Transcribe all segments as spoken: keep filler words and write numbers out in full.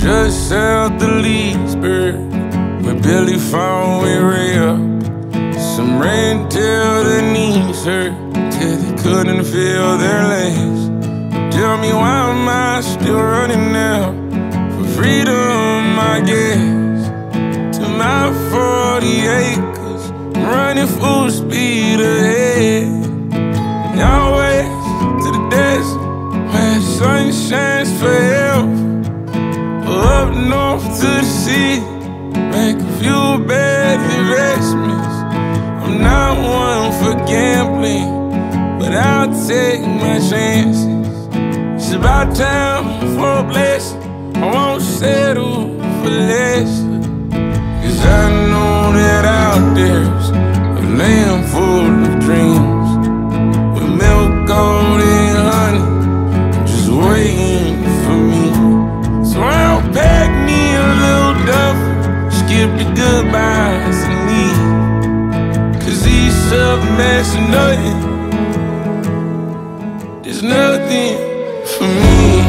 Just south of Leesburg, where Billy found we ray up. Some ran till their knees hurt, till they couldn't feel their legs. Tell me, why am I still running now? For freedom, I guess. To my forty acres, I'm running full speed ahead. Y'all west to the desert, where the sun shines forever. Up north to the sea, make a few bad investments. I'm not one for gambling, but I'll take my chances. It's about time for a blessing, I won't settle for less. Cause I know that out there's a land full of dreams, with milk, gold, and honey just waiting for me. So I'll pack me a little duffel, skip the goodbyes and leave. Cause these southern mess are nothing, there's nothing for me.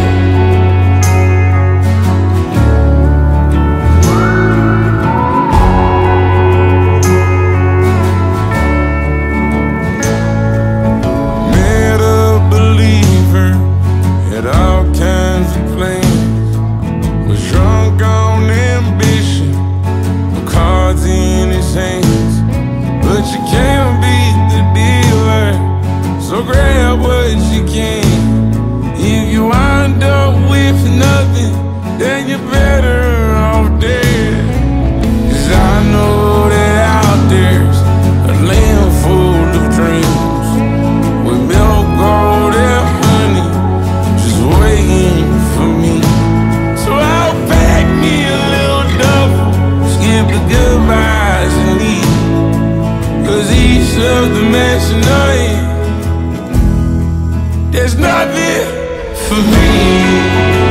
Met a believer, had all kinds of plans, was drunk on ambition, no cards in his hands. But you can't beat the dealer, so grab what you can. If you wind up with nothing, then you're better off dead. Cause I know that out there's a land full of dreams, with milk, gold, and honey just waiting for me. So I'll pack me a little duffel, skip the goodbyes and leave. Cause each of the mess and nothing, there's nothing for me.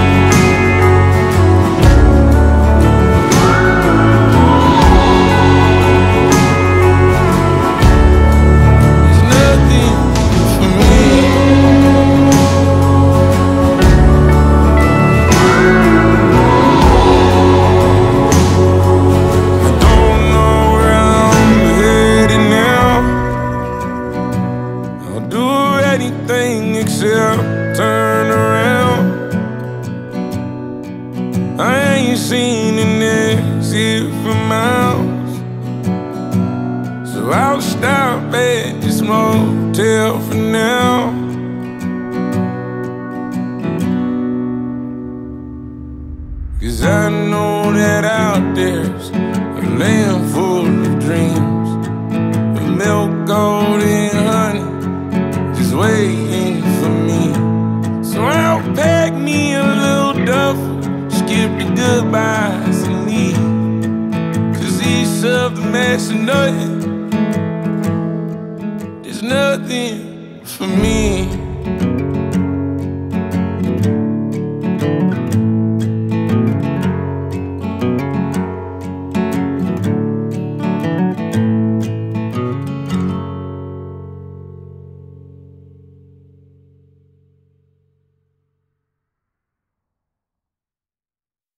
Anything except turn around. I ain't seen an exit for miles, so I'll stop at this motel for now. Cause I know that out there's a land full of dreams, with milk, gold, and honey waiting for me. So I'll pack me a little duffel, skip the goodbyes and leave. Cause each of the mess and nothing, there's nothing for me.